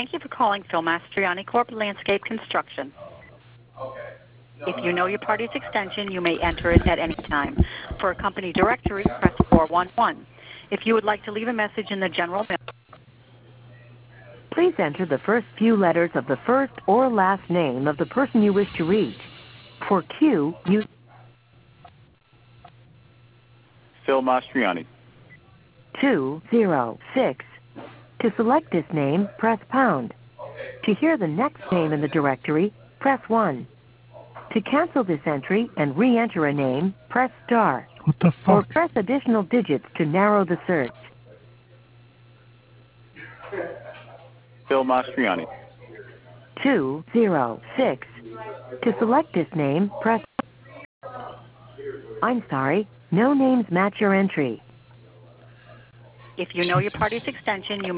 Thank you for calling Phil Mastriani Corp. Landscape Construction. If you know your party's extension, you may enter it at any time. For a company directory, press 411. If you would like to leave a message in the general mail, please enter the first few letters of the first or last name of the person you wish to reach. For Q, use Phil Mastriani. 206. To select this name, press pound. To hear the next name in the directory, press 1. To cancel this entry and re-enter a name, press star. What the Or fuck? press additional digits to narrow the search. Phil Mastriani. 206. To select this name, press... I'm sorry, no names match your entry. if you know your party's extension, you may